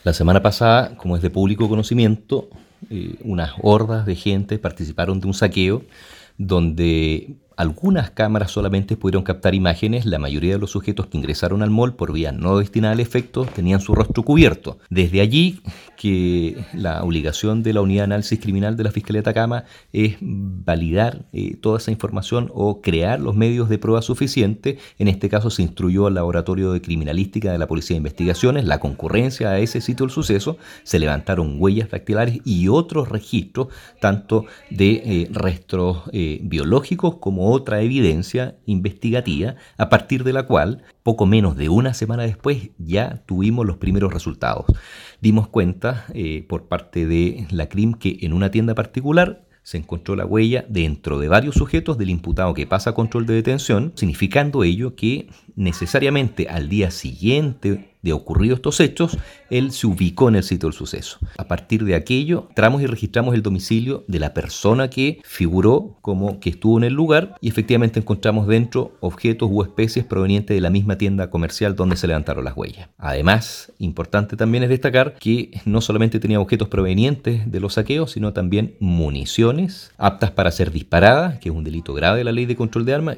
La semana pasada, como es de público conocimiento, unas hordas de gente participaron de un saqueo donde algunas cámaras solamente pudieron captar imágenes. La mayoría de los sujetos que ingresaron al mall por vías no destinadas al efecto tenían su rostro cubierto. Desde allí que la obligación de la Unidad de Análisis Criminal de la Fiscalía de Atacama es validar toda esa información o crear los medios de prueba suficientes. En este caso se instruyó al Laboratorio de Criminalística de la Policía de Investigaciones la concurrencia a ese sitio del suceso. Se levantaron huellas dactilares y otros registros, tanto de restos biológicos como otra evidencia investigativa, a partir de la cual, poco menos de una semana después, ya tuvimos los primeros resultados. Dimos cuenta por parte de la CRIM que en una tienda particular se encontró la huella dentro de varios sujetos del imputado que pasa a control de detención, significando ello que necesariamente al día siguiente de ocurridos estos hechos, él se ubicó en el sitio del suceso. A partir de aquello, entramos y registramos el domicilio de la persona que figuró como que estuvo en el lugar y efectivamente encontramos dentro objetos u especies provenientes de la misma tienda comercial donde se levantaron las huellas. Además, importante también es destacar que no solamente tenía objetos provenientes de los saqueos, sino también municiones aptas para ser disparadas, que es un delito grave de la Ley de Control de Armas,